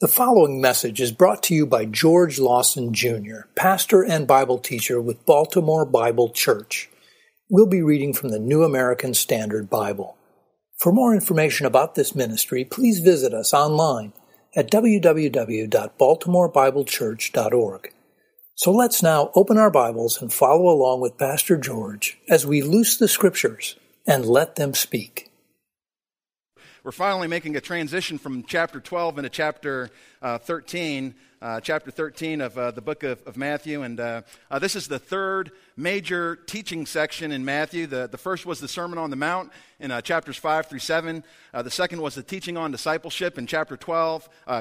The following message is brought to you by George Lawson Jr., pastor and Bible teacher with Baltimore Bible Church. We'll be reading from the New American Standard Bible. For more information about this ministry, please visit us online at www.baltimorebiblechurch.org. So let's now open our Bibles and follow along with Pastor George as we loose the Scriptures and let them speak. We're finally making a transition from chapter 12 into chapter 13, chapter 13 of the book of Matthew. And this is the third major teaching section in Matthew. The first was the Sermon on the Mount in chapters 5 through 7. The second was the teaching on discipleship in chapter 10,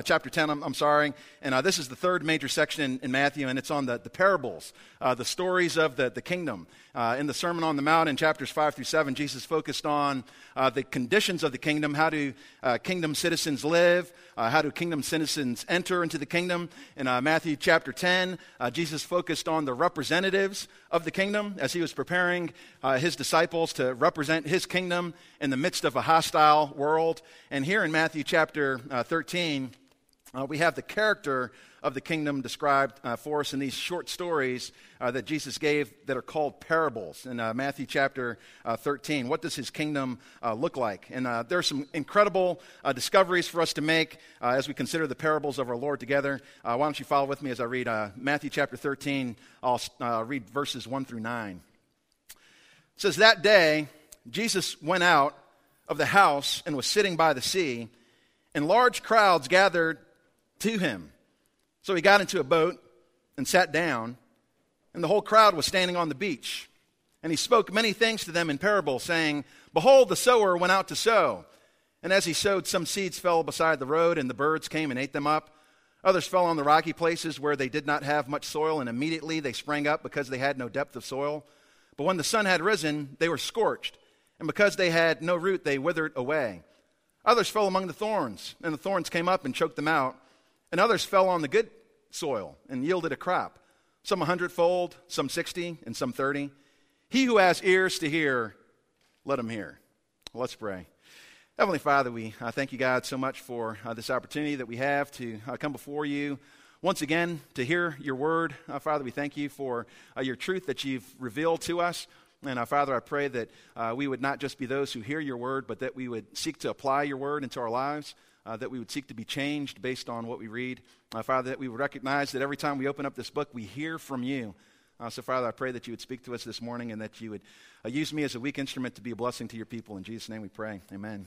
And this is the third major section in Matthew, and it's on the parables, the stories of the kingdom. In the Sermon on the Mount in chapters 5 through 7, Jesus focused on the conditions of the kingdom. How do kingdom citizens live? How do kingdom citizens enter into the kingdom? In Matthew chapter 10, Jesus focused on the representatives of the kingdom as he was preparing his disciples to represent his kingdom in the midst of a hostile world. And here in Matthew chapter 13, we have the character of the kingdom described for us in these short stories that Jesus gave that are called parables in Matthew chapter 13. What does his kingdom look like? And there are some incredible discoveries for us to make as we consider the parables of our Lord together. Why don't you follow with me as I read Matthew chapter 13. I'll read verses 1 through 9. It says, "That day Jesus went out of the house and was sitting by the sea, and large crowds gathered to him. So he got into a boat and sat down, and the whole crowd was standing on the beach. And he spoke many things to them in parables, saying, 'Behold, the sower went out to sow. And as he sowed, some seeds fell beside the road, and the birds came and ate them up. Others fell on the rocky places where they did not have much soil, and immediately they sprang up because they had no depth of soil. But when the sun had risen, they were scorched, and because they had no root, they withered away. Others fell among the thorns, and the thorns came up and choked them out. And others fell on the good soil and yielded a crop, some 100-fold, some 60, and some 30. He who has ears to hear, let him hear." Let's pray. Heavenly Father, we thank you, God, so much for this opportunity that we have to come before you once again to hear your word. Father, we thank you for your truth that you've revealed to us. And Father, I pray that we would not just be those who hear your word, but that we would seek to apply your word into our lives. That we would seek to be changed based on what we read. Father, that we would recognize that every time we open up this book, we hear from you. So, Father, I pray that you would speak to us this morning and that you would use me as a weak instrument to be a blessing to your people. In Jesus' name we pray. Amen.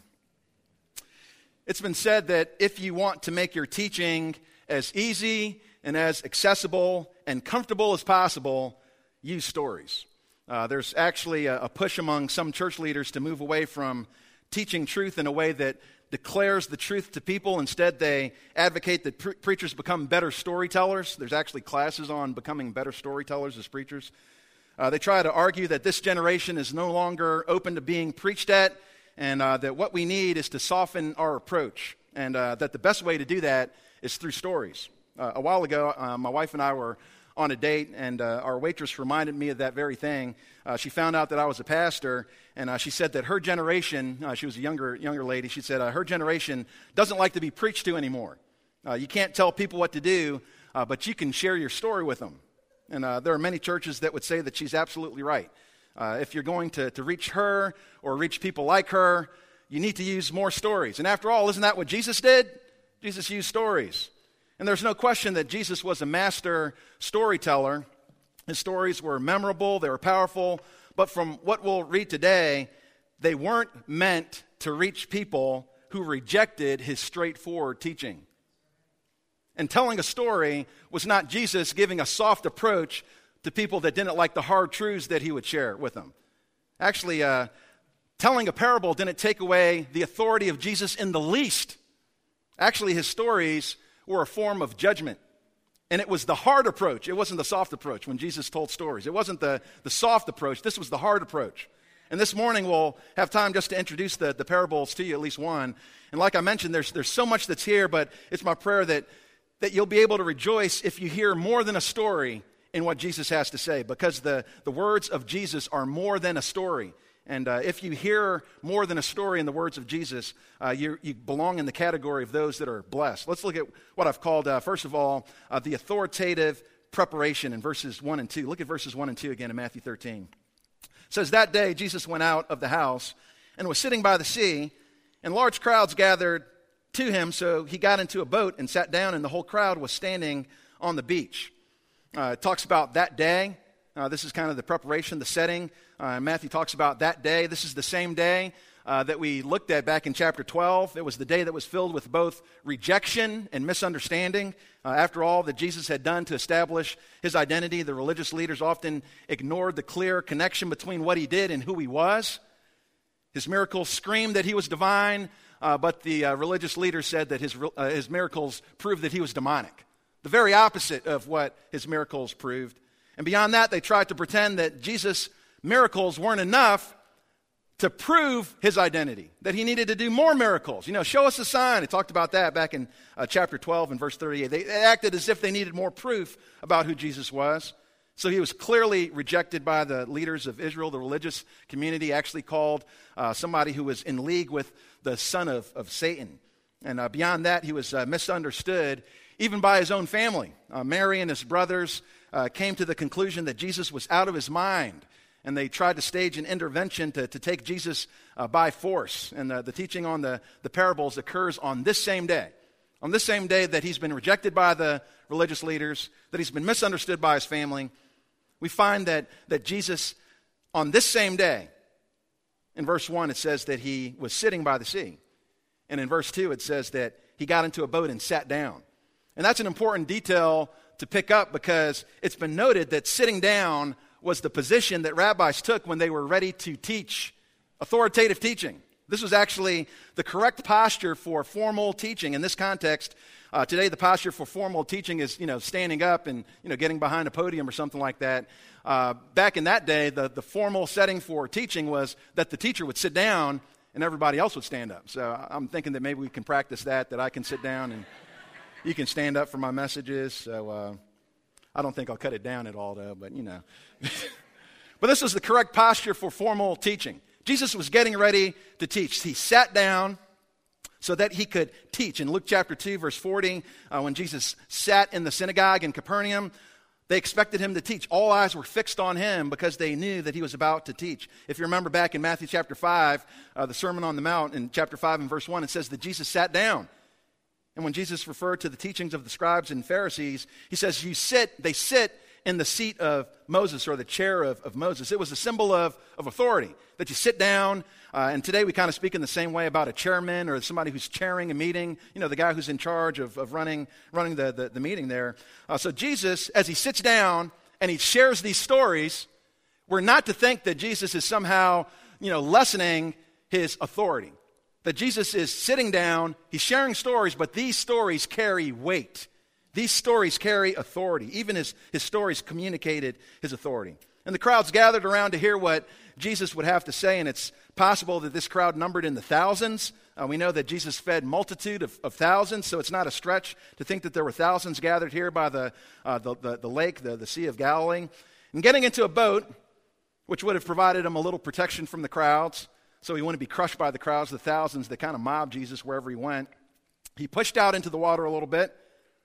It's been said that if you want to make your teaching as easy and as accessible and comfortable as possible, use stories. There's actually a push among some church leaders to move away from teaching truth in a way that declares the truth to people. Instead, they advocate that preachers become better storytellers. There's actually classes on becoming better storytellers as preachers. They try to argue that this generation is no longer open to being preached at, and that what we need is to soften our approach, and that the best way to do that is through stories. A while ago, my wife and I were on a date, and our waitress reminded me of that very thing. She found out that I was a pastor, and she said that her generation, she was a younger lady, she said her generation doesn't like to be preached to anymore. You can't tell people what to do, but you can share your story with them. And there are many churches that would say that she's absolutely right. If you're going to reach her or reach people like her, you need to use more stories. And after all, isn't that what Jesus did? Jesus used stories. And there's no question that Jesus was a master storyteller. His stories were memorable, they were powerful, but from what we'll read today, they weren't meant to reach people who rejected his straightforward teaching. And telling a story was not Jesus giving a soft approach to people that didn't like the hard truths that he would share with them. Actually, telling a parable didn't take away the authority of Jesus in the least. Actually, his stories were a form of judgment. And it was the hard approach. It wasn't the soft approach when Jesus told stories. It wasn't the soft approach. This was the hard approach. And this morning we'll have time just to introduce the parables to you, at least one. And like I mentioned, there's so much that's here, but it's my prayer that you'll be able to rejoice if you hear more than a story in what Jesus has to say, because the words of Jesus are more than a story. And if you hear more than a story in the words of Jesus, you belong in the category of those that are blessed. Let's look at what I've called, first of all, the authoritative preparation in verses 1 and 2. Look at verses 1 and 2 again in Matthew 13. It says, "That day Jesus went out of the house and was sitting by the sea, and large crowds gathered to him, so he got into a boat and sat down, and the whole crowd was standing on the beach." It talks about that day. This is kind of the preparation, the setting. Matthew talks about that day. This is the same day that we looked at back in chapter 12. It was the day that was filled with both rejection and misunderstanding. After all that Jesus had done to establish his identity, the religious leaders often ignored the clear connection between what he did and who he was. His miracles screamed that he was divine, but the religious leaders said that his miracles proved that he was demonic. The very opposite of what his miracles proved. And beyond that, they tried to pretend that Jesus' miracles weren't enough to prove his identity, that he needed to do more miracles. Show us a sign. It talked about that back in chapter 12 and verse 38. They acted as if they needed more proof about who Jesus was. So he was clearly rejected by the leaders of Israel. The religious community actually called somebody who was in league with the son of Satan. And beyond that, he was misunderstood even by his own family. Mary and his brothers came to the conclusion that Jesus was out of his mind, and they tried to stage an intervention to take Jesus by force. And the teaching on the parables occurs on this same day that he's been rejected by the religious leaders, that he's been misunderstood by his family. We find that Jesus, on this same day, in verse 1, it says that he was sitting by the sea. And in verse 2, it says that he got into a boat and sat down. And that's an important detail to pick up because it's been noted that sitting down was the position that rabbis took when they were ready to teach authoritative teaching. This was actually the correct posture for formal teaching. In this context, today the posture for formal teaching is, standing up and, getting behind a podium or something like that. Back in that day, the formal setting for teaching was that the teacher would sit down and everybody else would stand up. So I'm thinking that maybe we can practice that I can sit down and you can stand up for my messages. So I don't think I'll cut it down at all, though, but But this is the correct posture for formal teaching. Jesus was getting ready to teach. He sat down so that he could teach. In Luke chapter 2, verse 40, when Jesus sat in the synagogue in Capernaum, they expected him to teach. All eyes were fixed on him because they knew that he was about to teach. If you remember back in Matthew chapter 5, the Sermon on the Mount, in chapter 5 and verse 1, it says that Jesus sat down. And when Jesus referred to the teachings of the scribes and Pharisees, he says, they sit in the seat of Moses, or the chair of Moses. It was a symbol of authority, that you sit down. And today we kind of speak in the same way about a chairman or somebody who's chairing a meeting, the guy who's in charge of running the meeting there. So Jesus, as he sits down and he shares these stories, we're not to think that Jesus is somehow, lessening his authority. That Jesus is sitting down, he's sharing stories, but these stories carry weight. These stories carry authority. Even his stories communicated his authority. And the crowds gathered around to hear what Jesus would have to say, and it's possible that this crowd numbered in the thousands. We know that Jesus fed multitude of thousands, so it's not a stretch to think that there were thousands gathered here by the lake, the Sea of Galilee. And getting into a boat, which would have provided him a little protection from the crowds, so he wouldn't be crushed by the crowds, the thousands that kind of mobbed Jesus wherever he went. He pushed out into the water a little bit.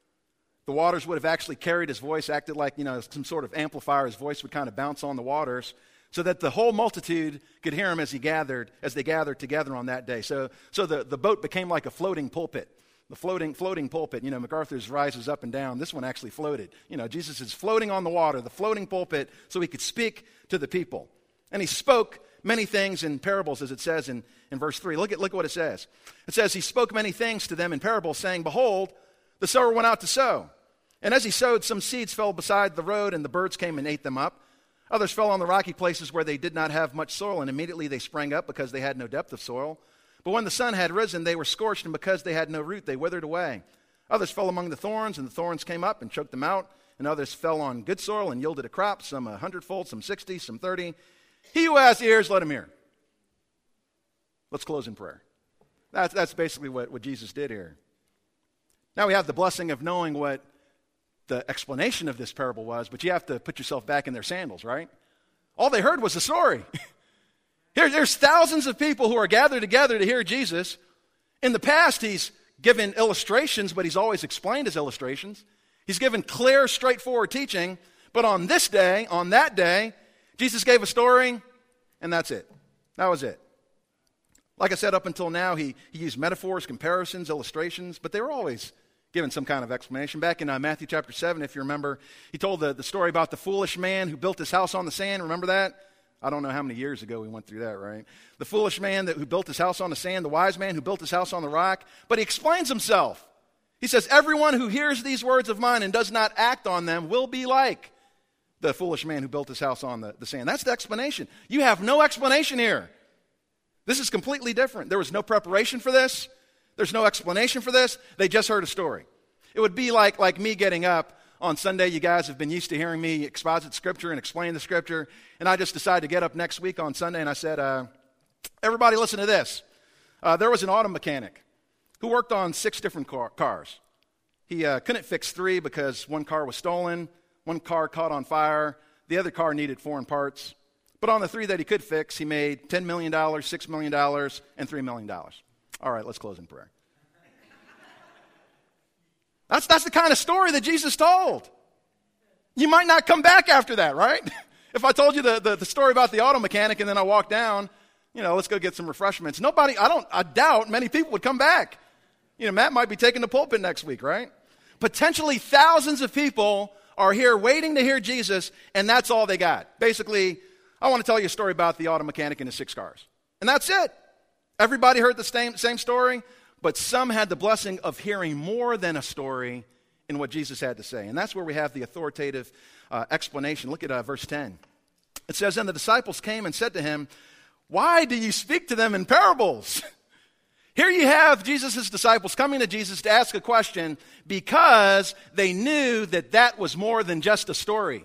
The waters would have actually carried his voice, acted like, some sort of amplifier. His voice would kind of bounce on the waters so that the whole multitude could hear him as they gathered together on that day. So the boat became like a floating pulpit. The floating pulpit. MacArthur's rises up and down. This one actually floated. Jesus is floating on the water, the floating pulpit, so he could speak to the people. And he spoke many things in parables, as it says in verse 3. Look what it says. It says, he spoke many things to them in parables, saying, behold, the sower went out to sow. And as he sowed, some seeds fell beside the road, and the birds came and ate them up. Others fell on the rocky places where they did not have much soil, and immediately they sprang up because they had no depth of soil. But when the sun had risen, they were scorched, and because they had no root, they withered away. Others fell among the thorns, and the thorns came up and choked them out. And others fell on good soil and yielded a crop, some 100-fold, some 60, some 30. He who has ears, let him hear. Let's close in prayer. That's basically what Jesus did here. Now we have the blessing of knowing what the explanation of this parable was, but you have to put yourself back in their sandals, right? All they heard was a story. There's thousands of people who are gathered together to hear Jesus. In the past, he's given illustrations, but he's always explained his illustrations. He's given clear, straightforward teaching. But on this day, on that day, Jesus gave a story, and that's it. That was it. Like I said, up until now, he used metaphors, comparisons, illustrations, but they were always given some kind of explanation. Back in Matthew chapter 7, if you remember, he told the story about the foolish man who built his house on the sand. Remember that? I don't know how many years ago we went through that, right? The foolish man who built his house on the sand, the wise man who built his house on the rock. But he explains himself. He says, everyone who hears these words of mine and does not act on them will be like the foolish man who built his house on the sand. That's the explanation. You have no explanation here. This is completely different. There was no preparation for this. There's no explanation for this. They just heard a story. It would be like me getting up on Sunday. You guys have been used to hearing me exposit Scripture and explain the Scripture. And I just decided to get up next week on Sunday and I said, everybody listen to this. There was an auto mechanic who worked on 6 different cars. He couldn't fix 3 because one car was stolen, one car caught on fire, the other car needed foreign parts. But on the 3 that he could fix, he made $10 million, $6 million, and $3 million. All right, let's close in prayer. That's the kind of story that Jesus told. You might not come back after that, right? If I told you the story about the auto mechanic and then I walked down, let's go get some refreshments. I doubt many people would come back. Matt might be taking the pulpit next week, right? Potentially thousands of people are here waiting to hear Jesus, and that's all they got. Basically, I want to tell you a story about the auto mechanic and his 6 cars. And that's it. Everybody heard the same story, but some had the blessing of hearing more than a story in what Jesus had to say. And that's where we have the authoritative explanation. Look at verse 10. It says, and the disciples came and said to him, why do you speak to them in parables? Here you have Jesus' disciples coming to Jesus to ask a question because they knew that was more than just a story.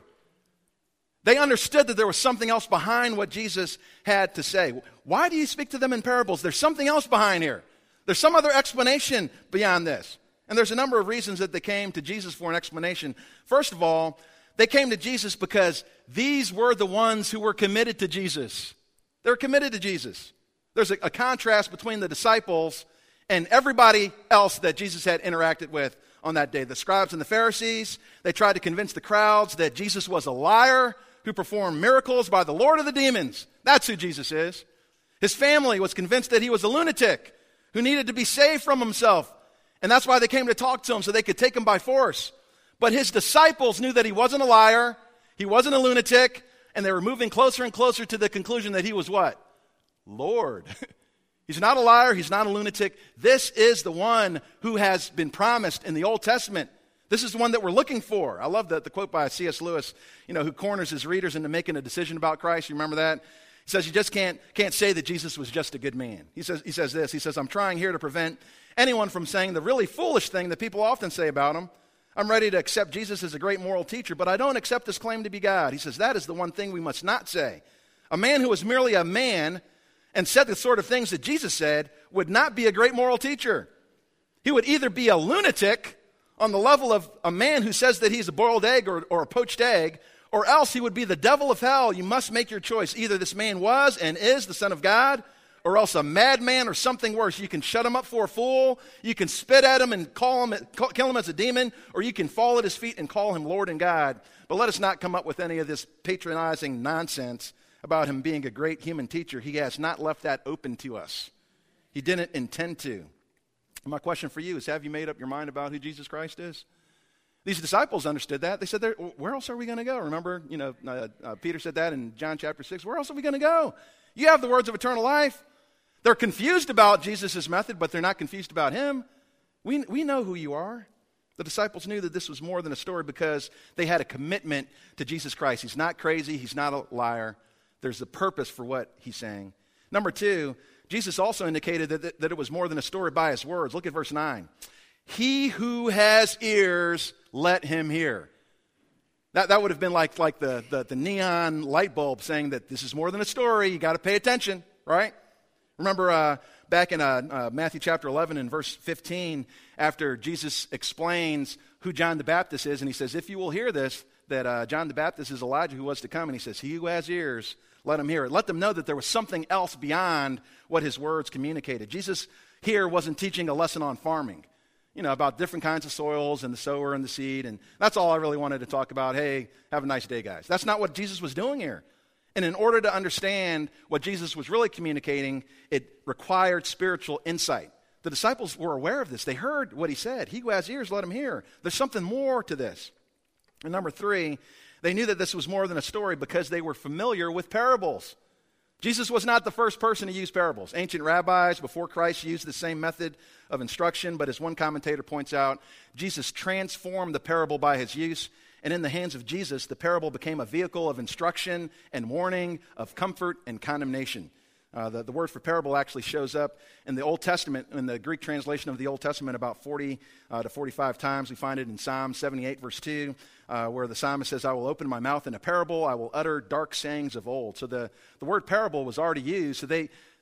They understood that there was something else behind what Jesus had to say. Why do you speak to them in parables? There's something else behind here. There's some other explanation beyond this. And there's a number of reasons that they came to Jesus for an explanation. First of all, they came to Jesus because these were the ones who were committed to Jesus. They were committed to Jesus. There's a contrast between the disciples and everybody else that Jesus had interacted with on that day. The scribes and the Pharisees, they tried to convince the crowds that Jesus was a liar who performed miracles by the Lord of the demons. That's who Jesus is. His family was convinced that he was a lunatic who needed to be saved from himself. And that's why they came to talk to him, so they could take him by force. But his disciples knew that he wasn't a liar, he wasn't a lunatic, and they were moving closer and closer to the conclusion that he was what? Lord. He's not a liar, he's not a lunatic. This is the one who has been promised in the Old Testament. This is the one that we're looking for. I love the quote by C.S. Lewis, who corners his readers into making a decision about Christ. You remember that? He says, you just can't say that Jesus was just a good man. He says this, he says, I'm trying here to prevent anyone from saying the really foolish thing that people often say about him. I'm ready to accept Jesus as a great moral teacher, but I don't accept his claim to be God. He says, that is the one thing we must not say. A man who was merely a man and said the sort of things that Jesus said would not be a great moral teacher. He would either be a lunatic on the level of a man who says that he's a boiled egg or a poached egg, or else he would be the devil of hell. You must make your choice. Either this man was and is the Son of God, or else a madman or something worse. You can shut him up for a fool, you can spit at him and kill him as a demon, or you can fall at his feet and call him Lord and God. But let us not come up with any of this patronizing nonsense about him being a great human teacher. He has not left that open to us. He didn't intend to. My question for you is, have you made up your mind about who Jesus Christ is? These disciples understood that. They said, where else are we going to go? Remember, Peter said that in John chapter 6. Where else are we going to go? You have the words of eternal life. They're confused about Jesus' method, but they're not confused about him. We know who you are. The disciples knew that this was more than a story because they had a commitment to Jesus Christ. He's not crazy. He's not a liar. There's a purpose for what he's saying. Number 2, Jesus also indicated that it was more than a story by his words. Look at verse 9. He who has ears, let him hear. That would have been like the neon light bulb saying that this is more than a story. You got to pay attention, right? Remember back in Matthew chapter 11 and verse 15, after Jesus explains who John the Baptist is, and he says, if you will hear this, that John the Baptist is Elijah who was to come, and he says, he who has ears, let them hear it. Let them know that there was something else beyond what his words communicated. Jesus here wasn't teaching a lesson on farming, about different kinds of soils and the sower and the seed. And that's all I really wanted to talk about. Hey, have a nice day, guys. That's not what Jesus was doing here. And in order to understand what Jesus was really communicating, it required spiritual insight. The disciples were aware of this. They heard what he said. He who has ears, let him hear. There's something more to this. And number 3, they knew that this was more than a story because they were familiar with parables. Jesus was not the first person to use parables. Ancient rabbis before Christ used the same method of instruction, but as one commentator points out, Jesus transformed the parable by his use, and in the hands of Jesus, the parable became a vehicle of instruction and warning, of comfort and condemnation. The word for parable actually shows up in the Old Testament, in the Greek translation of the Old Testament, about 40 to 45 times. We find it in Psalm 78, verse 2, where the psalmist says, I will open my mouth in a parable, I will utter dark sayings of old. So the word parable was already used. So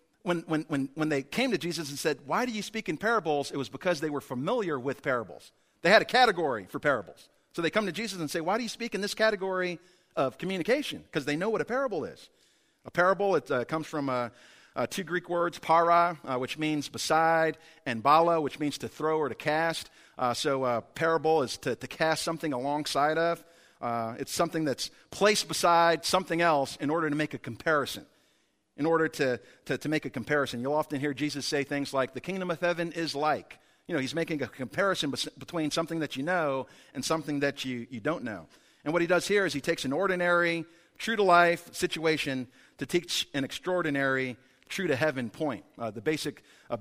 when they came to Jesus and said, why do you speak in parables? It was because they were familiar with parables. They had a category for parables. So they come to Jesus and say, why do you speak in this category of communication? Because they know what a parable is. A parable, it comes from 2 Greek words, para, which means beside, and bala, which means to throw or to cast. So parable is to cast something alongside of. It's something that's placed beside something else in order to make a comparison. In order to make a comparison. You'll often hear Jesus say things like, the kingdom of heaven is like. He's making a comparison between something that you know and something that you don't know. And what he does here is he takes an ordinary, true-to-life situation to teach an extraordinary, true-to-heaven point. One basic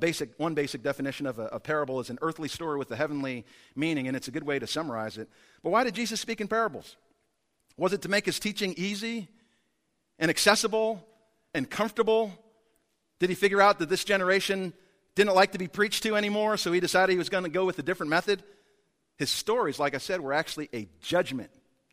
definition of a parable is an earthly story with a heavenly meaning, and it's a good way to summarize it. But why did Jesus speak in parables? Was it to make his teaching easy and accessible and comfortable? Did he figure out that this generation didn't like to be preached to anymore, so he decided he was going to go with a different method? His stories, like I said, were actually a judgment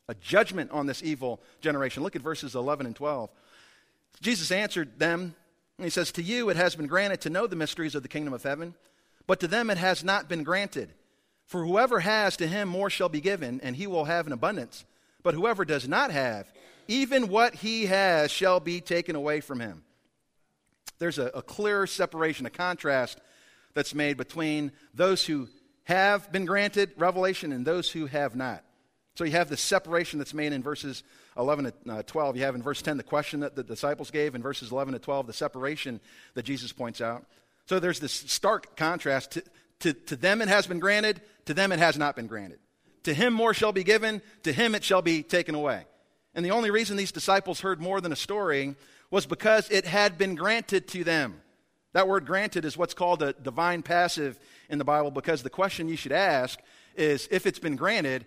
on this evil generation. Look at verses 11 and 12. Jesus answered them, and he says, to you it has been granted to know the mysteries of the kingdom of heaven, but to them it has not been granted. For whoever has, to him more shall be given, and he will have an abundance. But whoever does not have, even what he has shall be taken away from him. There's a clear separation, a contrast that's made between those who have been granted revelation and those who have not. So you have the separation that's made in verses 11 to 12. You have in verse 10 the question that the disciples gave. In verses 11 to 12, the separation that Jesus points out. So there's this stark contrast. To them it has been granted, to them it has not been granted. To him more shall be given, to him it shall be taken away. And the only reason these disciples heard more than a story was because it had been granted to them. That word granted is what's called a divine passive in the Bible, because the question you should ask is, if it's been granted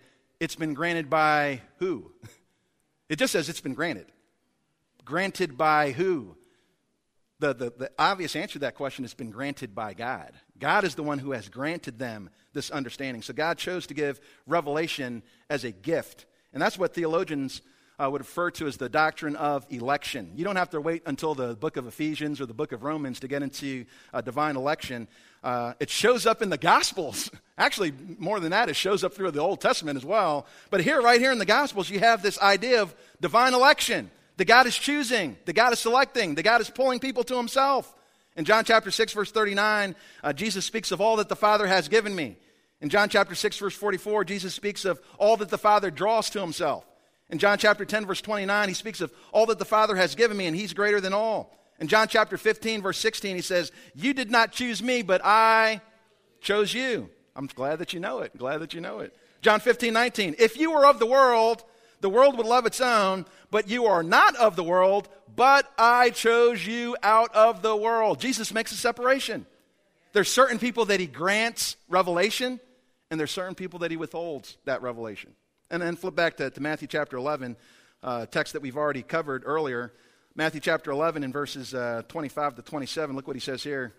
by who? It just says it's been granted. Granted by who? The obvious answer to that question has been granted by God. God is the one who has granted them this understanding. So God chose to give revelation as a gift. And that's what theologians would refer to as the doctrine of election. You don't have to wait until the book of Ephesians or the book of Romans to get into divine election. It shows up in the Gospels. Actually, more than that, it shows up through the Old Testament as well. But right here in the Gospels, you have this idea of divine election. That God is choosing, that God is selecting, that God is pulling people to himself. In John chapter 6, verse 39, Jesus speaks of all that the Father has given me. In John chapter 6, verse 44, Jesus speaks of all that the Father draws to himself. In John chapter 10, verse 29, he speaks of all that the Father has given me, and he's greater than all. In John chapter 15, verse 16, he says, you did not choose me, but I chose you. I'm glad that you know it. Glad that you know it. John 15, 19, if you were of the world would love its own, but you are not of the world, but I chose you out of the world. Jesus makes a separation. There's certain people that he grants revelation, and there's certain people that he withholds that revelation. And then flip back to Matthew chapter 11, text that we've already covered earlier. Matthew chapter 11 in verses 25 to 27. Look what he says here.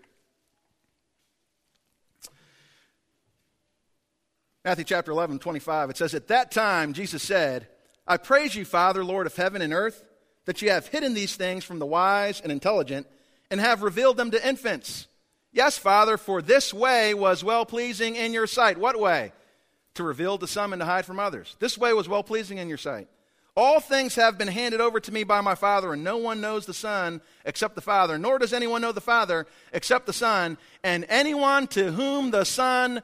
Matthew chapter 11, 25. It says, at that time Jesus said, I praise you, Father, Lord of heaven and earth, that you have hidden these things from the wise and intelligent and have revealed them to infants. Yes, Father, for this way was well-pleasing in your sight. What way? To reveal to some and to hide from others. This way was well-pleasing in your sight. All things have been handed over to me by my Father, and no one knows the Son except the Father, nor does anyone know the Father except the Son, and anyone to whom the Son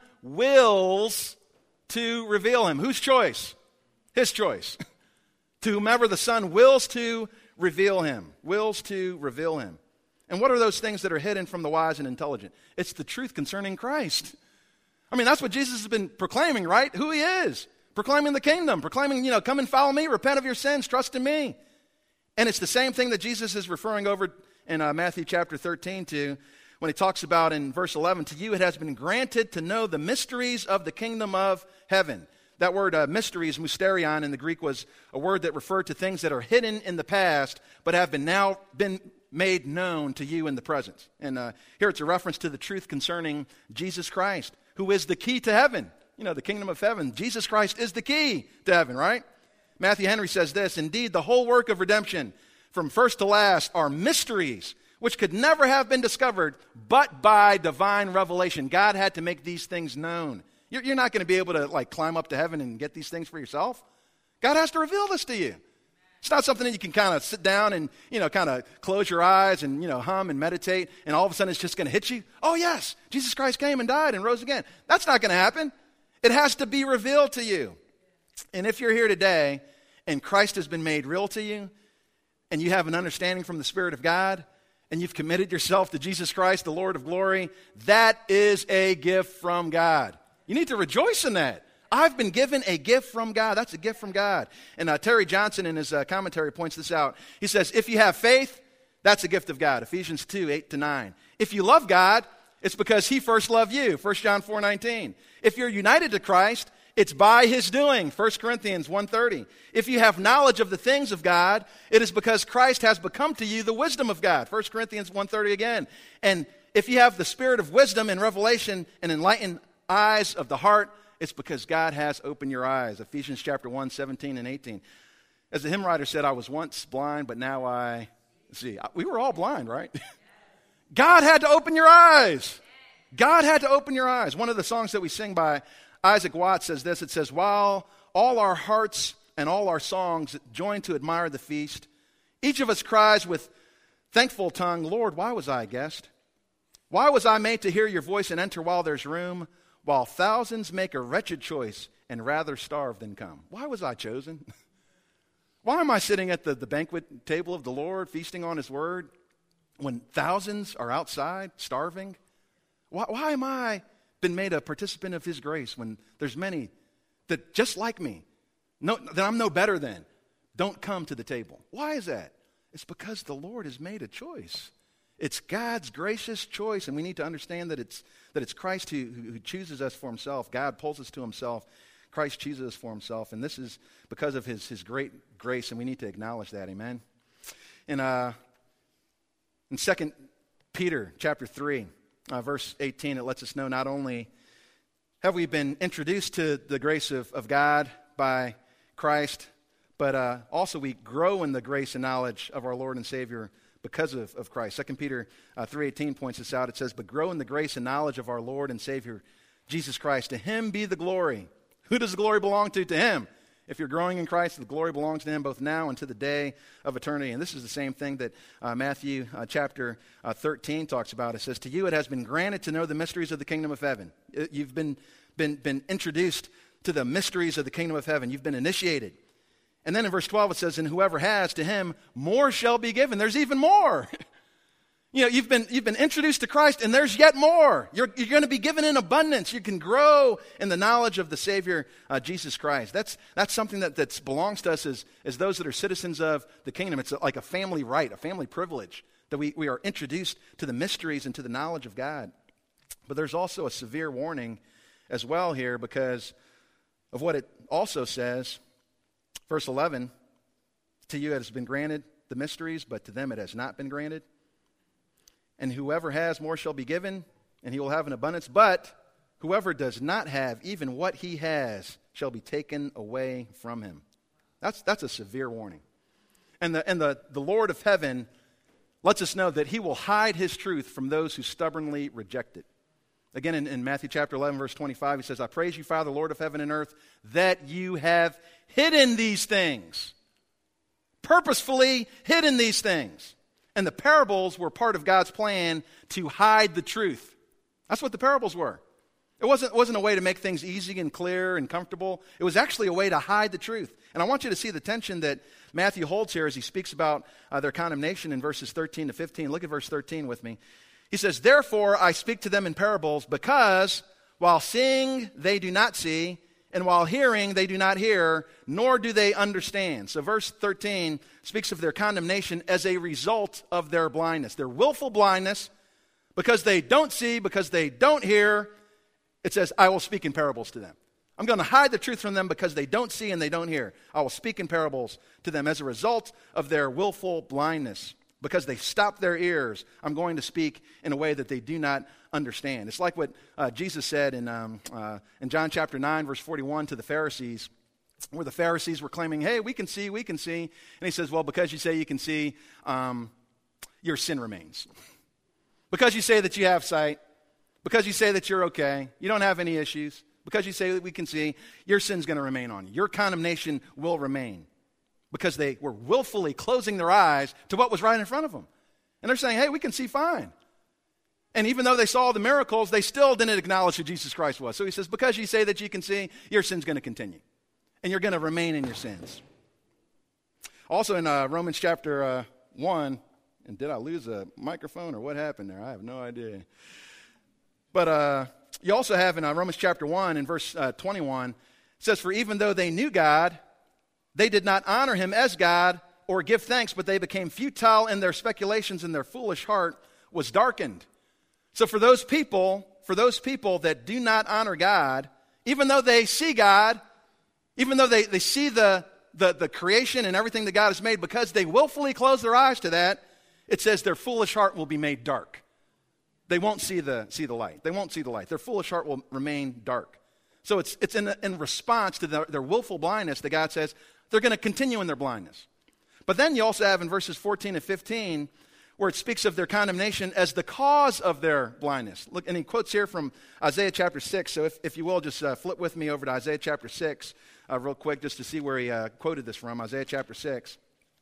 wills to reveal him. Whose choice? His choice. To whomever the Son wills to reveal him. Wills to reveal him. And what are those things that are hidden from the wise and intelligent? It's the truth concerning Christ. I mean, that's what Jesus has been proclaiming, right? Who he is. Proclaiming the kingdom. Proclaiming, come and follow me, repent of your sins, trust in me. And it's the same thing that Jesus is referring over in Matthew chapter 13 to when he talks about in verse 11, to you it has been granted to know the mysteries of the kingdom of heaven. That word mysteries, mysterion in the Greek, was a word that referred to things that are hidden in the past but have now been made known to you in the present. And here it's a reference to the truth concerning Jesus Christ, who is the key to heaven. The kingdom of heaven. Jesus Christ is the key to heaven, right? Matthew Henry says this, indeed, the whole work of redemption, from first to last, are mysteries which could never have been discovered but by divine revelation. God had to make these things known. You're not going to be able to climb up to heaven and get these things for yourself. God has to reveal this to you. It's not something that you can kind of sit down and, kind of close your eyes and, hum and meditate, and all of a sudden it's just going to hit you. Oh, yes, Jesus Christ came and died and rose again. That's not going to happen. It has to be revealed to you. And if you're here today and Christ has been made real to you and you have an understanding from the Spirit of God and you've committed yourself to Jesus Christ, the Lord of glory, that is a gift from God. You need to rejoice in that. I've been given a gift from God. That's a gift from God. And Terry Johnson in his commentary points this out. He says, if you have faith, that's a gift of God. Ephesians 2, 8-9. If you love God, it's because he first loved you. 1 John 4:19. If you're united to Christ, it's by his doing. 1 Corinthians 1:30. If you have knowledge of the things of God, it is because Christ has become to you the wisdom of God. 1 Corinthians 1:30 again. And if you have the spirit of wisdom and revelation and enlightened eyes of the heart, it's because God has opened your eyes. Ephesians chapter 1, 17 and 18. As the hymn writer said, I was once blind, but now I see. We were all blind, right? God had to open your eyes. God had to open your eyes. One of the songs that we sing by Isaac Watts says this. It says, while all our hearts and all our songs join to admire the feast, each of us cries with thankful tongue, Lord, why was I a guest? Why was I made to hear your voice and enter while there's room, while thousands make a wretched choice and rather starve than come? Why was I chosen? Why am I sitting at the banquet table of the Lord, feasting on his word, when thousands are outside starving? Why am I been made a participant of his grace when there's many that just like me, that I'm no better than, don't come to the table? Why is that? It's because the Lord has made a choice. It's God's gracious choice, and we need to understand that it's Christ who chooses us for himself. God pulls us to himself. Christ chooses us for himself, and this is because of his great grace, and we need to acknowledge that. Amen. In 2 Peter chapter 3, verse 18, it lets us know not only have we been introduced to the grace of God by Christ, but also we grow in the grace and knowledge of our Lord and Savior because of Christ. 2 Peter 3:18 points this out. It says, but grow in the grace and knowledge of our Lord and Savior, Jesus Christ. To him be the glory. Who does the glory belong to? To him. If you're growing in Christ, the glory belongs to him both now and to the day of eternity. And this is the same thing that Matthew chapter 13 talks about. It says, to you it has been granted to know the mysteries of the kingdom of heaven. You've been introduced to the mysteries of the kingdom of heaven. You've been initiated. And then in verse 12 it says, and whoever has, to him more shall be given. There's even more. You've been introduced to Christ, and there's yet more. You're going to be given in abundance. You can grow in the knowledge of the Savior, Jesus Christ. That's something that belongs to us as those that are citizens of the kingdom. It's like a family right, a family privilege, that we are introduced to the mysteries and to the knowledge of God. But there's also a severe warning as well here because of what it also says. Verse 11, to you it has been granted the mysteries, but to them it has not been granted. And whoever has, more shall be given, and he will have an abundance. But whoever does not have, even what he has, shall be taken away from him. That's a severe warning. And the Lord of heaven lets us know that he will hide his truth from those who stubbornly reject it. Again, in Matthew chapter 11, verse 25, he says, I praise you, Father, Lord of heaven and earth, that you have hidden these things purposefully hidden these things. And the parables were part of God's plan to hide the truth. That's what the parables were. It wasn't a way to make things easy and clear and comfortable. It was actually a way to hide the truth. And I want you to see the tension that Matthew holds here as he speaks about their condemnation in verses 13 to 15. Look at verse 13 with me. He says, "Therefore I speak to them in parables, because while seeing they do not see, and while hearing they do not hear, nor do they understand." So verse 13 speaks of their condemnation as a result of their blindness, their willful blindness, because they don't see, because they don't hear. It says, "I will speak in parables to them." I'm going to hide the truth from them because they don't see and they don't hear. I will speak in parables to them as a result of their willful blindness. Because they stopped their ears, I'm going to speak in a way that they do not understand. It's like what Jesus said in John chapter 9, verse 41 to the Pharisees, where the Pharisees were claiming, "Hey, we can see, we can see." And he says, "Well, because you say you can see, your sin remains. Because you say that you have sight, because you say that you're okay, you don't have any issues, because you say that we can see, your sin's going to remain on you. Your condemnation will remain." Because they were willfully closing their eyes to what was right in front of them. And they're saying, "Hey, we can see fine." And even though they saw the miracles, they still didn't acknowledge who Jesus Christ was. So he says, because you say that you can see, your sin's going to continue. And you're going to remain in your sins. Also in Romans chapter 1, and did I lose a microphone or what happened there? I have no idea. But you also have in Romans chapter 1 in verse 21, it says, "For even though they knew God, they did not honor him as God or give thanks, but they became futile in their speculations, and their foolish heart was darkened." So for those people that do not honor God, even though they see God, even though they see the creation and everything that God has made, because they willfully close their eyes to that, it says their foolish heart will be made dark. They won't see the light. They won't see the light. Their foolish heart will remain dark. So it's in response to their willful blindness that God says they're going to continue in their blindness. But then you also have in verses 14 and 15 where it speaks of their condemnation as the cause of their blindness. Look, and he quotes here from Isaiah chapter 6. So if you will, just flip with me over to Isaiah chapter 6 real quick just to see where he quoted this from. Isaiah chapter 6.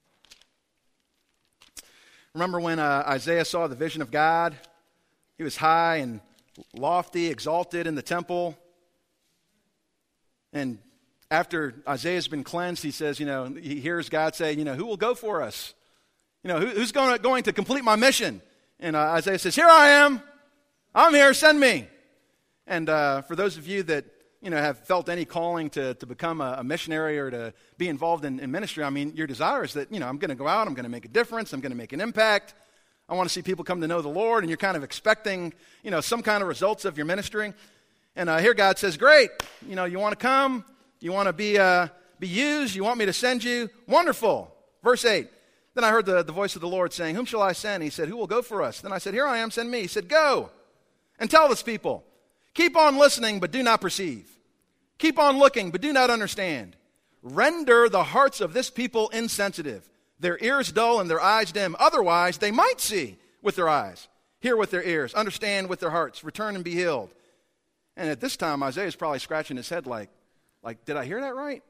Remember when Isaiah saw the vision of God? He was high and lofty, exalted in the temple. And after Isaiah's been cleansed, he says, he hears God say, who will go for us? Who's going to complete my mission? And Isaiah says, "Here I am. I'm here. Send me." And for those of you that, have felt any calling to become a missionary or to be involved in ministry, your desire is that, I'm going to go out, I'm going to make a difference, I'm going to make an impact. I want to see people come to know the Lord, and you're kind of expecting, some kind of results of your ministry. And here God says, "Great. You want to come? You want to be used? You want me to send you? Wonderful." Verse 8. "Then I heard the voice of the Lord saying, 'Whom shall I send?' He said, 'Who will go for us?' Then I said, 'Here I am, send me.' He said, 'Go and tell this people, keep on listening, but do not perceive. Keep on looking, but do not understand. Render the hearts of this people insensitive, their ears dull and their eyes dim. Otherwise, they might see with their eyes, hear with their ears, understand with their hearts, return and be healed.'" And at this time, Isaiah's probably scratching his head like, did I hear that right?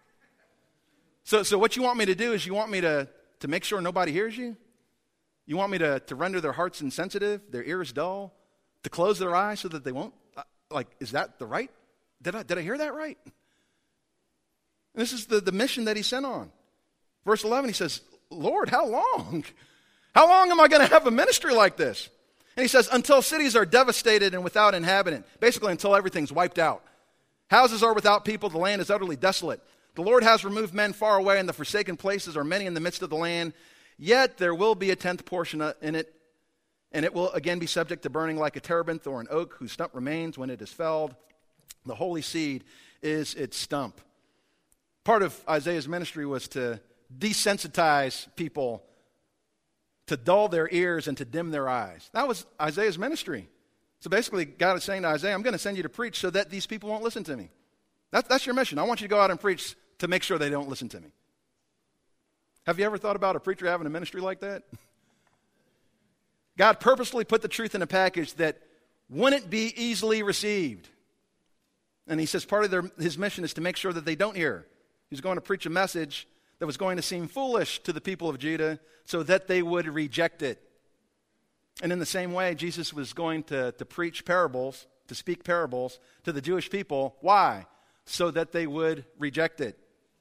So what you want me to do is you want me to make sure nobody hears you? You want me to render their hearts insensitive, their ears dull, to close their eyes so that they won't? Is that the right? Did I hear that right? And this is the mission that he sent on. Verse 11, he says, "Lord, how long? How long am I going to have a ministry like this?" And he says, "Until cities are devastated and without inhabitant." Basically, until everything's wiped out. "Houses are without people, the land is utterly desolate. The Lord has removed men far away, and the forsaken places are many in the midst of the land. Yet there will be a 10th portion in it, and it will again be subject to burning like a terebinth or an oak whose stump remains when it is felled. The holy seed is its stump." Part of Isaiah's ministry was to desensitize people, to dull their ears and to dim their eyes. That was Isaiah's ministry. So basically, God is saying to Isaiah, "I'm going to send you to preach so that these people won't listen to me. That's your mission. I want you to go out and preach to make sure they don't listen to me." Have you ever thought about a preacher having a ministry like that? God purposely put the truth in a package that wouldn't be easily received. And he says part of his mission is to make sure that they don't hear. He's going to preach a message that was going to seem foolish to the people of Judah so that they would reject it. And in the same way, Jesus was going to preach parables, to speak parables to the Jewish people. Why? So that they would reject it.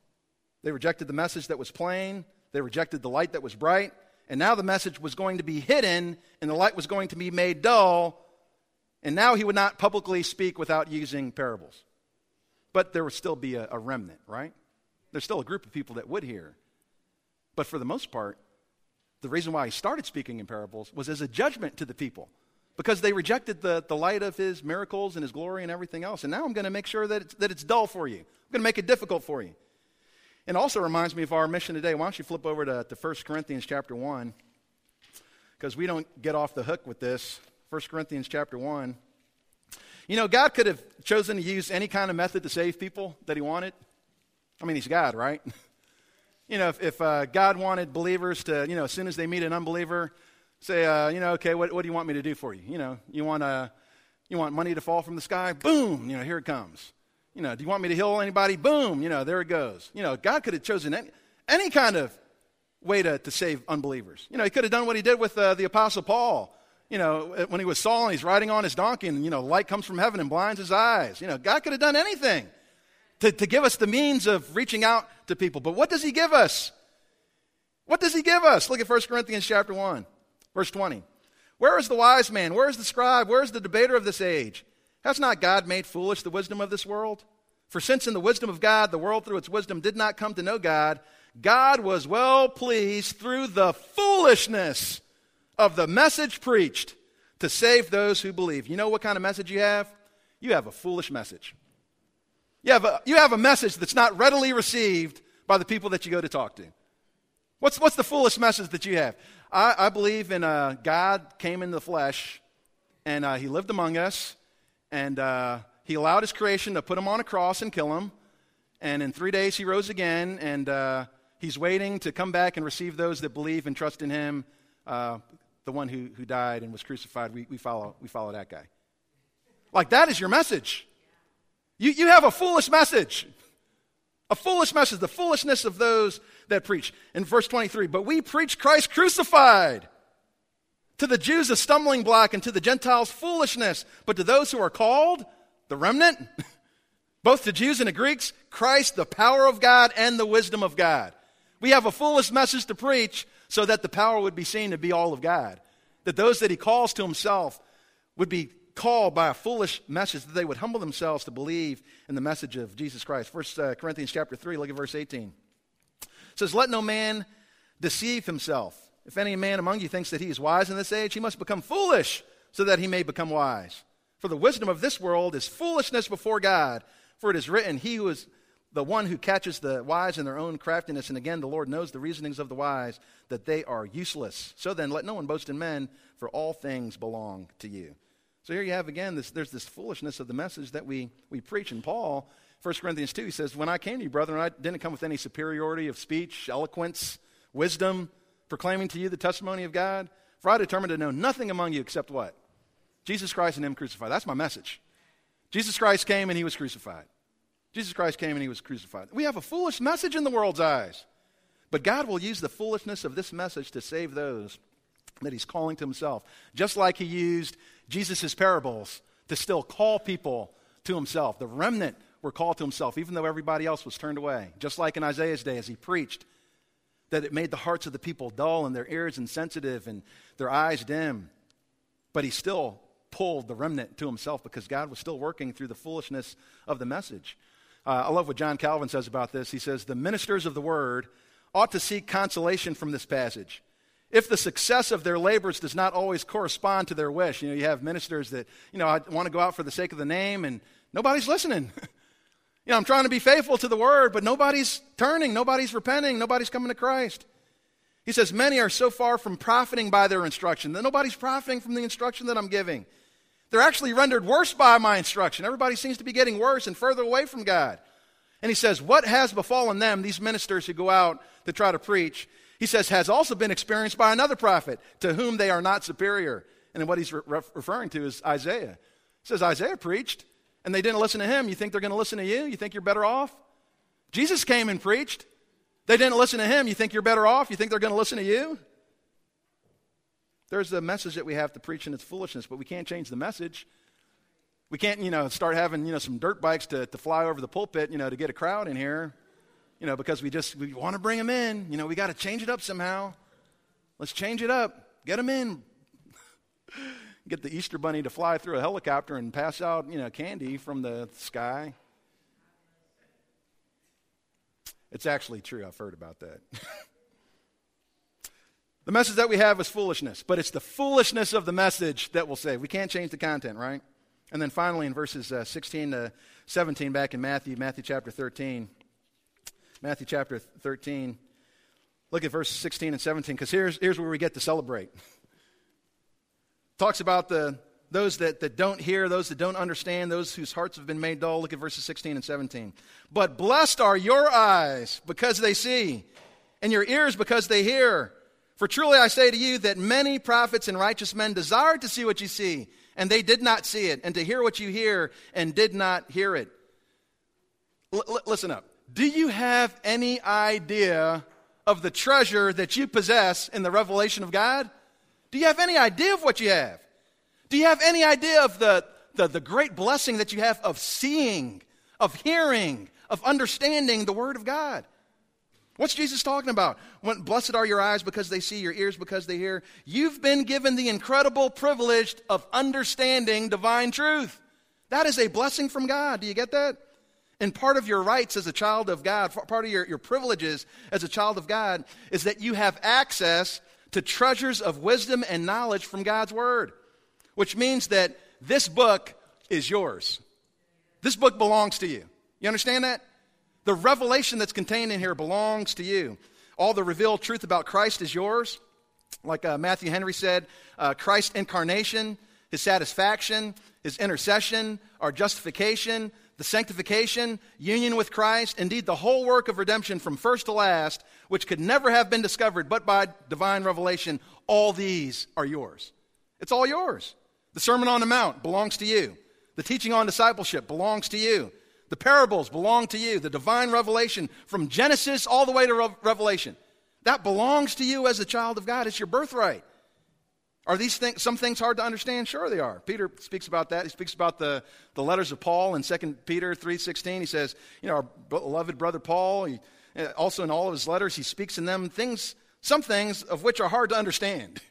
They rejected the message that was plain. They rejected the light that was bright. And now the message was going to be hidden, and the light was going to be made dull. And now he would not publicly speak without using parables. But there would still be a remnant, right? There's still a group of people that would hear. But for the most part, the reason why he started speaking in parables was as a judgment to the people, because they rejected the light of his miracles and his glory and everything else. And now I'm going to make sure that it's dull for you. I'm going to make it difficult for you. And also reminds me of our mission today. Why don't you flip over to 1 Corinthians chapter 1, because we don't get off the hook with this. 1 Corinthians chapter 1. You know, God could have chosen to use any kind of method to save people that he wanted. I mean, he's God, right? You know, if God wanted believers to, as soon as they meet an unbeliever, say, okay, what do you want me to do for you? You want money to fall from the sky? Boom, here it comes. Do you want me to heal anybody? Boom, there it goes. God could have chosen any kind of way to save unbelievers. He could have done what he did with the Apostle Paul. When he was Saul and he's riding on his donkey and, light comes from heaven and blinds his eyes. God could have done anything to give us the means of reaching out to people. But what does he give us? What does he give us? Look at 1 Corinthians chapter 1, verse 20. Where is the wise man? Where is the scribe? Where is the debater of this age? Has not God made foolish the wisdom of this world? For since in the wisdom of God, the world through its wisdom did not come to know God, God was well pleased through the foolishness of the message preached to save those who believe. You know what kind of message you have? You have a foolish message. You have a message that's not readily received by the people that you go to talk to. What's the foolish message that you have? I believe in God came in the flesh, and he lived among us, and he allowed his creation to put him on a cross and kill him, and in 3 days he rose again, and he's waiting to come back and receive those that believe and trust in him. The one who died and was crucified, we follow that guy. Like, that is your message. You have a foolish message. A foolish message, the foolishness of those that preach. In verse 23, but we preach Christ crucified. To the Jews a stumbling block, and to the Gentiles foolishness. But to those who are called, the remnant, both to Jews and to Greeks, Christ, the power of God and the wisdom of God. We have a foolish message to preach so that the power would be seen to be all of God. That those that he calls to himself would be called by a foolish message, that they would humble themselves to believe in the message of Jesus Christ. 1 Corinthians chapter 3, look at verse 18. It says, let no man deceive himself. If any man among you thinks that he is wise in this age, he must become foolish so that he may become wise. For the wisdom of this world is foolishness before God. For it is written, he who is the one who catches the wise in their own craftiness. And again, the Lord knows the reasonings of the wise, that they are useless. So then, let no one boast in men, for all things belong to you. So here you have again, there's this foolishness of the message that we preach. And Paul, 1 Corinthians 2, he says, when I came to you, brethren, I didn't come with any superiority of speech, eloquence, wisdom, proclaiming to you the testimony of God. For I determined to know nothing among you except what? Jesus Christ and him crucified. That's my message. Jesus Christ came and he was crucified. Jesus Christ came and he was crucified. We have a foolish message in the world's eyes. But God will use the foolishness of this message to save those that he's calling to himself. Just like he used Jesus' parables to still call people to himself. The remnant were called to himself, even though everybody else was turned away. Just like in Isaiah's day, as he preached, that it made the hearts of the people dull and their ears insensitive and their eyes dim. But he still pulled the remnant to himself because God was still working through the foolishness of the message. I love what John Calvin says about this. He says, the ministers of the word ought to seek consolation from this passage. If the success of their labors does not always correspond to their wish, you have ministers that, I want to go out for the sake of the name and nobody's listening. I'm trying to be faithful to the word, but nobody's turning, nobody's repenting, nobody's coming to Christ. He says, many are so far from profiting by their instruction that nobody's profiting from the instruction that I'm giving. They're actually rendered worse by my instruction. Everybody seems to be getting worse and further away from God. And he says, what has befallen them, these ministers who go out to try to preach, he says, has also been experienced by another prophet to whom they are not superior. And what he's referring to is Isaiah. He says, Isaiah preached, and they didn't listen to him. You think they're going to listen to you? You think you're better off? Jesus came and preached. They didn't listen to him. You think you're better off? You think they're going to listen to you? There's the message that we have to preach, and it's foolishness, but we can't change the message. We can't, start having, some dirt bikes to fly over the pulpit, to get a crowd in here, because we want to bring them in. We got to change it up somehow. Let's change it up. Get them in. Get the Easter Bunny to fly through a helicopter and pass out, candy from the sky. It's actually true. I've heard about that. The message that we have is foolishness, but it's the foolishness of the message that will save. We can't change the content, right? And then finally in verses 16 to 17 back in Matthew chapter 13. Matthew chapter 13. Look at verses 16 and 17, because here's where we get to celebrate. Talks about those that don't hear, those that don't understand, those whose hearts have been made dull. Look at verses 16 and 17. But blessed are your eyes because they see, and your ears because they hear. For truly I say to you that many prophets and righteous men desired to see what you see, and they did not see it, and to hear what you hear, and did not hear it. Listen up. Do you have any idea of the treasure that you possess in the revelation of God? Do you have any idea of what you have? Do you have any idea of the great blessing that you have of seeing, of hearing, of understanding the Word of God? What's Jesus talking about? When blessed are your eyes because they see, your ears because they hear. You've been given the incredible privilege of understanding divine truth. That is a blessing from God. Do you get that? And part of your rights as a child of God, part of your privileges as a child of God, is that you have access to treasures of wisdom and knowledge from God's Word, which means that this book is yours. This book belongs to you. You understand that? The revelation that's contained in here belongs to you. All the revealed truth about Christ is yours. Like Matthew Henry said, Christ's incarnation, his satisfaction, his intercession, our justification, the sanctification, union with Christ, indeed the whole work of redemption from first to last, which could never have been discovered but by divine revelation, all these are yours. It's all yours. The Sermon on the Mount belongs to you. The teaching on discipleship belongs to you. The parables belong to you. The divine revelation from Genesis all the way to Revelation, that belongs to you as a child of God. It's your birthright. Are these things, some things hard to understand? Sure they are. Peter speaks about that. He speaks about the letters of Paul in 2 Peter 3:16. He says, our beloved brother Paul, also in all of his letters, he speaks in them some things of which are hard to understand.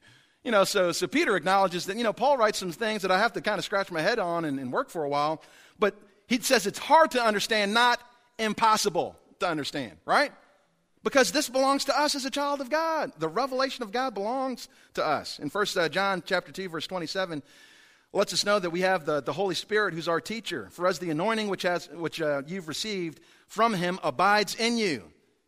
So Peter acknowledges that, Paul writes some things that I have to kind of scratch my head on and work for a while. But he says it's hard to understand, not impossible to understand, right? Because this belongs to us as a child of God. The revelation of God belongs to us. In 1 John chapter 2, verse 27, lets us know that we have the Holy Spirit who's our teacher. For as the anointing which you've received from him abides in you.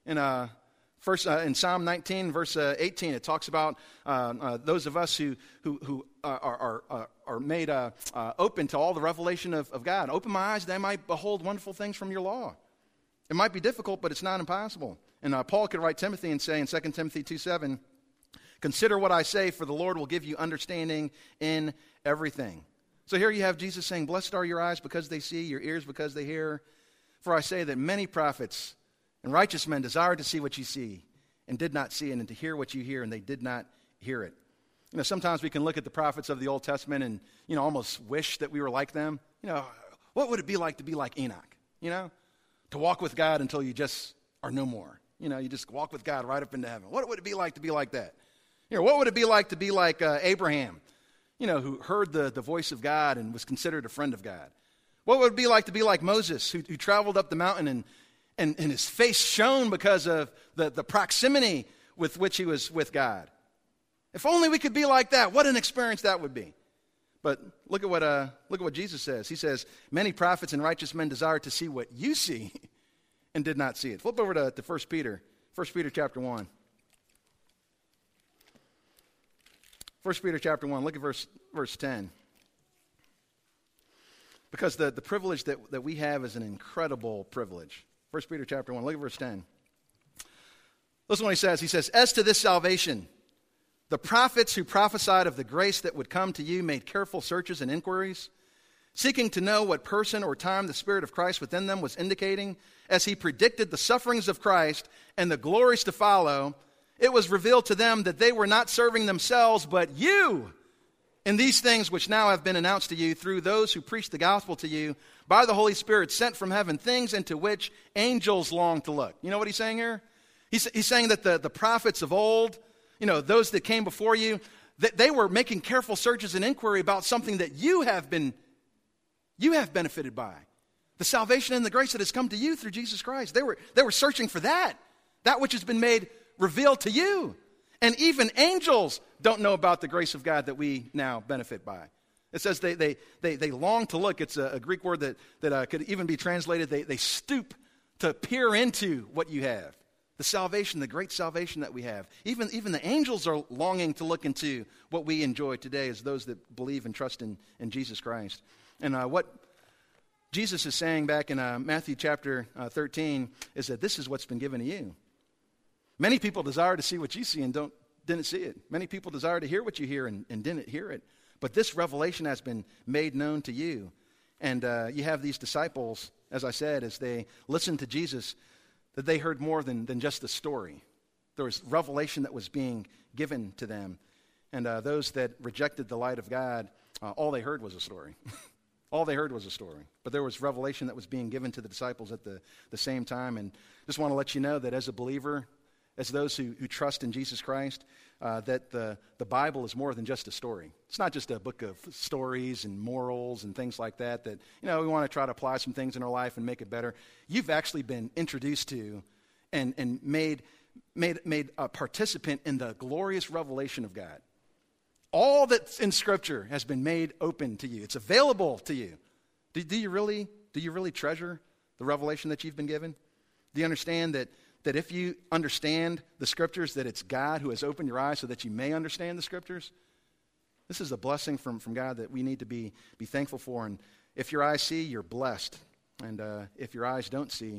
In Psalm 19, verse 18, it talks about those of us who are made open to all the revelation of God. Open my eyes that I might behold wonderful things from your law. It might be difficult, but it's not impossible. And Paul could write Timothy and say in 2 Timothy 2:7, consider what I say, for the Lord will give you understanding in everything. So here you have Jesus saying, blessed are your eyes because they see, your ears because they hear. For I say that many prophets and righteous men desired to see what you see and did not see it, and to hear what you hear, and they did not hear it. Sometimes we can look at the prophets of the Old Testament and, almost wish that we were like them. What would it be like to be like Enoch? To walk with God until you just are no more. You just walk with God right up into heaven. What would it be like to be like that? What would it be like to be like Abraham, who heard the voice of God and was considered a friend of God? What would it be like to be like Moses, who traveled up the mountain and his face shone because of the proximity with which he was with God? If only we could be like that, what an experience that would be. But look at what Jesus says. He says, many prophets and righteous men desire to see what you see and did not see it. Flip over to 1 Peter. 1 Peter chapter 1. 1 Peter chapter 1, look at verse 10. Because the privilege that we have is an incredible privilege. 1 Peter chapter 1, look at verse 10. Listen what he says. He says, as to this salvation, the prophets who prophesied of the grace that would come to you made careful searches and inquiries, seeking to know what person or time the Spirit of Christ within them was indicating as he predicted the sufferings of Christ and the glories to follow, it was revealed to them that they were not serving themselves, but you, in these things which now have been announced to you through those who preach the gospel to you by the Holy Spirit sent from heaven, things into which angels long to look. You know what he's saying here? He's saying that the prophets of old, those that came before you, that they were making careful searches and inquiry about something that you have benefited by. The salvation and the grace that has come to you through Jesus Christ. They were searching for that which has been made revealed to you. And even angels don't know about the grace of God that we now benefit by. It says they long to look. It's a Greek word that could even be translated, they stoop to peer into what you have. The salvation, the great salvation that we have. Even the angels are longing to look into what we enjoy today as those that believe and trust in Jesus Christ. And what Jesus is saying back in Matthew chapter 13 is that this is what's been given to you. Many people desire to see what you see and didn't see it. Many people desire to hear what you hear and didn't hear it. But this revelation has been made known to you. And you have these disciples, as I said, as they listened to Jesus, that they heard more than just a story. There was revelation that was being given to them. And those that rejected the light of God, all they heard was a story. All they heard was a story. But there was revelation that was being given to the disciples at the same time. And just want to let you know that as a believer, as those who trust in Jesus Christ, that the Bible is more than just a story. It's not just a book of stories and morals and things like that we want to try to apply some things in our life and make it better. You've actually been introduced to and made a participant in the glorious revelation of God. All that's in Scripture has been made open to you. It's available to you. Do you really treasure the revelation that you've been given? Do you understand that if you understand the Scriptures, that it's God who has opened your eyes so that you may understand the Scriptures? This is a blessing from God that we need to be thankful for. And if your eyes see, you're blessed. And if your eyes don't see,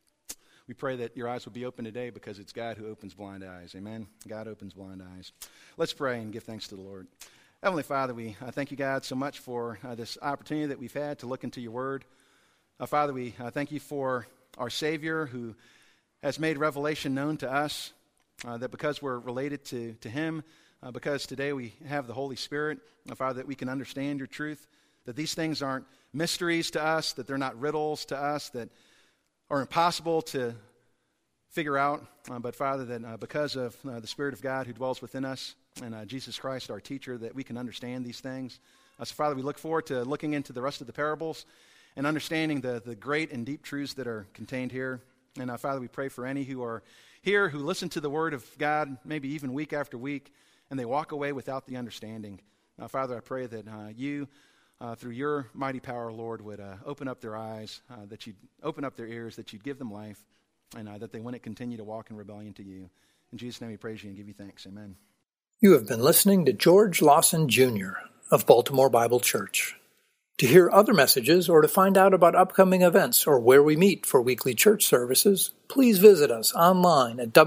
we pray that your eyes will be open today because it's God who opens blind eyes. Amen? God opens blind eyes. Let's pray and give thanks to the Lord. Heavenly Father, we thank you, God, so much for this opportunity that we've had to look into your word. Father, we thank you for our Savior who has made revelation known to us, that because we're related to him, because today we have the Holy Spirit, Father, that we can understand your truth, that these things aren't mysteries to us, that they're not riddles to us, that are impossible to figure out, but Father, that because of the Spirit of God who dwells within us and Jesus Christ, our teacher, that we can understand these things. So Father, we look forward to looking into the rest of the parables and understanding the great and deep truths that are contained here. And Father, we pray for any who are here who listen to the Word of God, maybe even week after week, and they walk away without the understanding. Father, I pray that you, through your mighty power, Lord, would open up their eyes, that you'd open up their ears, that you'd give them life, and that they wouldn't continue to walk in rebellion to you. In Jesus' name we praise you and give you thanks. Amen. You have been listening to George Lawson Jr. of Baltimore Bible Church. To hear other messages or to find out about upcoming events or where we meet for weekly church services, please visit us online at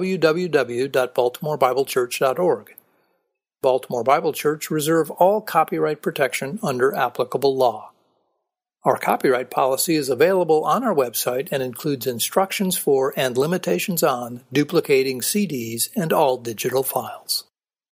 www.baltimorebiblechurch.org. Baltimore Bible Church reserve all copyright protection under applicable law. Our copyright policy is available on our website and includes instructions for and limitations on duplicating CDs and all digital files.